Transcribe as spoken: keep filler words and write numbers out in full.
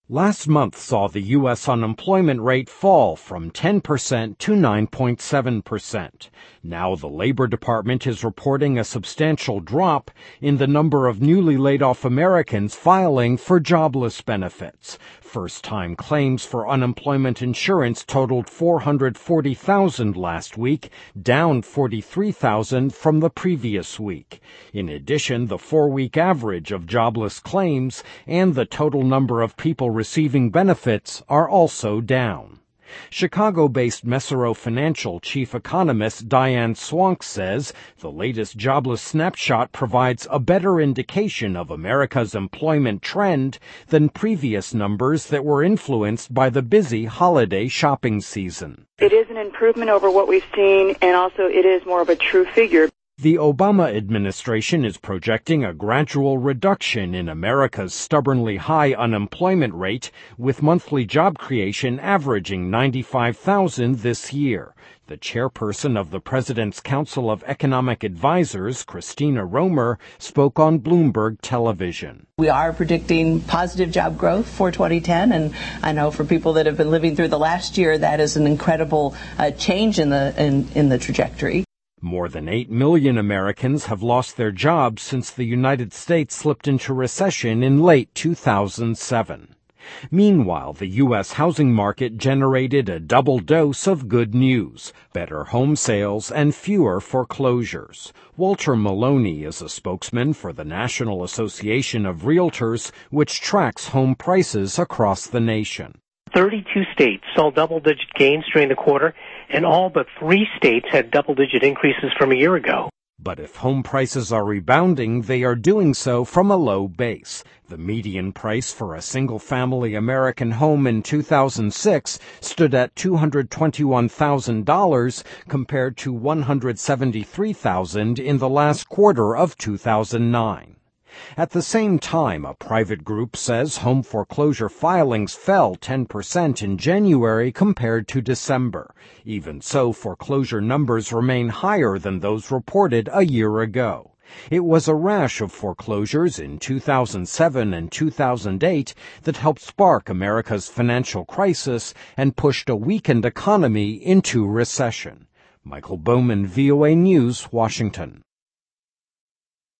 Last month saw the U S unemployment rate fall from ten percent to nine point seven percent. Now the Labor Department is reporting a substantial drop in the number of newly laid-off Americans filing for jobless benefits. First-time claims for unemployment insurance totaled four hundred forty thousand last week, down forty-three thousand from the previous week. In addition, the four-week average of jobless claims and the total number of people receiving benefits are also down. Chicago-based Mesirow Financial chief economist Diane Swonk says the latest jobless snapshot provides a better indication of America's employment trend than previous numbers that were influenced by the busy holiday shopping season. It is an improvement over what we've seen, and also it is more of a true figure. The Obama administration is projecting a gradual reduction in America's stubbornly high unemployment rate, with monthly job creation averaging ninety-five thousand this year. The chairperson of the President's Council of Economic Advisers, Christina Romer, spoke on Bloomberg Television. We are predicting positive job growth for twenty ten, and I know for people that have been living through the last year, that is an incredible uh, change in the in, in the trajectory. More than eight million Americans have lost their jobs since the United States slipped into recession in late two thousand seven. Meanwhile, the U S housing market generated a double dose of good news: better home sales and fewer foreclosures. Walter Maloney is a spokesman for the National Association of Realtors, which tracks home prices across the nation. thirty-two states saw double-digit gains during the quarter, and all but three states had double-digit increases from a year ago. But if home prices are rebounding, they are doing so from a low base. The median price for a single-family American home in two thousand six stood at two hundred twenty-one thousand dollars compared to one hundred seventy-three thousand dollars in the last quarter of two thousand nine. At the same time, a private group says home foreclosure filings fell ten percent in January compared to December. Even so, foreclosure numbers remain higher than those reported a year ago. It was a rash of foreclosures in two thousand seven and two thousand eight that helped spark America's financial crisis and pushed a weakened economy into recession. Michael Bowman, V O A News, Washington.